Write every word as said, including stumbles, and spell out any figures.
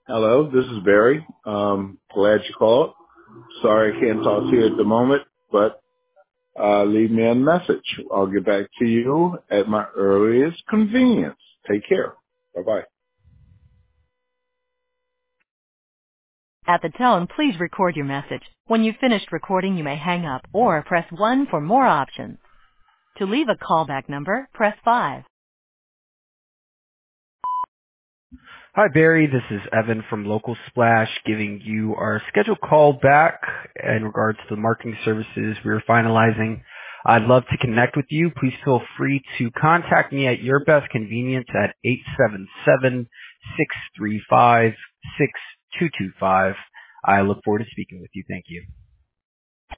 Hello, this is Barry. Um, glad you called. Sorry I can't talk to you at the moment, but uh, leave me a message. I'll get back to you at my earliest convenience. Take care. Bye-bye. At the tone, please record your message. When you've finished recording, you may hang up or press one for more options. To leave a callback number, press five. Hi, Barry. This is Evan from Local Splash giving you our scheduled call back in regards to the marketing services we're finalizing. I'd love to connect with you. Please feel free to contact me at your best convenience at eight seven seven, six three five, six two two five. I look forward to speaking with you. Thank you.